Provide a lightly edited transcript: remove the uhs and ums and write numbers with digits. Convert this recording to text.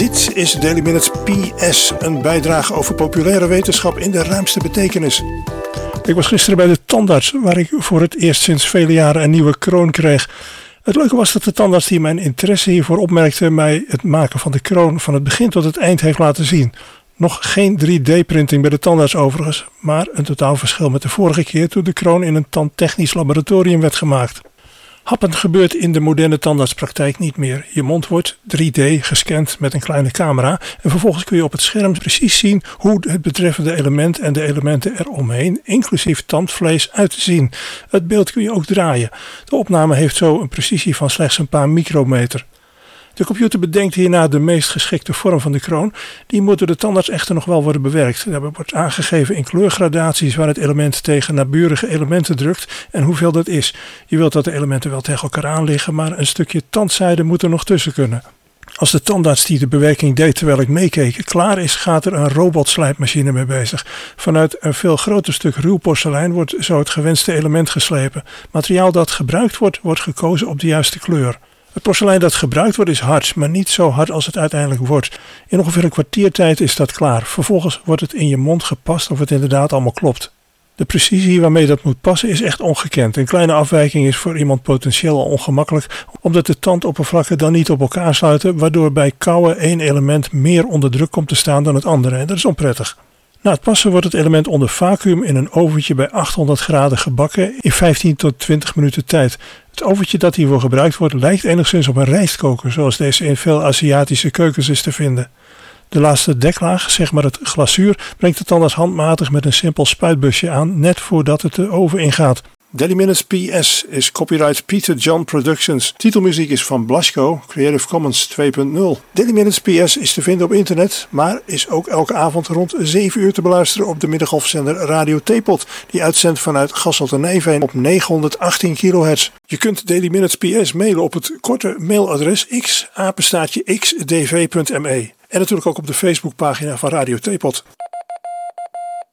Dit is Daily Minutes PS, een bijdrage over populaire wetenschap in de ruimste betekenis. Ik was gisteren bij de tandarts, waar ik voor het eerst sinds vele jaren een nieuwe kroon kreeg. Het leuke was dat de tandarts die mijn interesse hiervoor opmerkte mij het maken van de kroon van het begin tot het eind heeft laten zien. Nog geen 3D-printing bij de tandarts overigens, maar een totaal verschil met de vorige keer toen de kroon in een tandtechnisch laboratorium werd gemaakt. Happen gebeurt in de moderne tandartspraktijk niet meer. Je mond wordt 3D gescand met een kleine camera en vervolgens kun je op het scherm precies zien hoe het betreffende element en de elementen eromheen, inclusief tandvlees, uit te zien. Het beeld kun je ook draaien. De opname heeft zo een precisie van slechts een paar micrometer. De computer bedenkt hierna de meest geschikte vorm van de kroon. Die moet door de tandarts echter nog wel worden bewerkt. Daarbij wordt aangegeven in kleurgradaties waar het element tegen naburige elementen drukt en hoeveel dat is. Je wilt dat de elementen wel tegen elkaar aan liggen, maar een stukje tandzijde moet er nog tussen kunnen. Als de tandarts die de bewerking deed terwijl ik meekeek klaar is, gaat er een robotslijpmachine mee bezig. Vanuit een veel groter stuk ruw porselein wordt zo het gewenste element geslepen. Materiaal dat gebruikt wordt, wordt gekozen op de juiste kleur. Het porselein dat gebruikt wordt is hard, maar niet zo hard als het uiteindelijk wordt. In ongeveer een kwartiertijd is dat klaar. Vervolgens wordt het in je mond gepast of het inderdaad allemaal klopt. De precisie waarmee dat moet passen is echt ongekend. Een kleine afwijking is voor iemand potentieel al ongemakkelijk, omdat de tandoppervlakken dan niet op elkaar sluiten, waardoor bij kauwen één element meer onder druk komt te staan dan het andere en dat is onprettig. Na het passen wordt het element onder vacuüm in een oventje bij 800 graden gebakken in 15 tot 20 minuten tijd. Het oventje dat hiervoor gebruikt wordt lijkt enigszins op een rijstkoker, zoals deze in veel Aziatische keukens is te vinden. De laatste deklaag, zeg maar het glazuur, brengt de tandarts handmatig met een simpel spuitbusje aan, net voordat het de oven ingaat. Daily Minutes PS is copyright Peter John Productions. Titelmuziek is van Blasco, Creative Commons 2.0. Daily Minutes PS is te vinden op internet, maar is ook elke avond rond 7 uur te beluisteren op de middengolfzender Radio Teapot, die uitzendt vanuit Gasselte-Nijveen op 918 kHz. Je kunt Daily Minutes PS mailen op het korte mailadres x@xdv.me en natuurlijk ook op de Facebookpagina van Radio Teapot.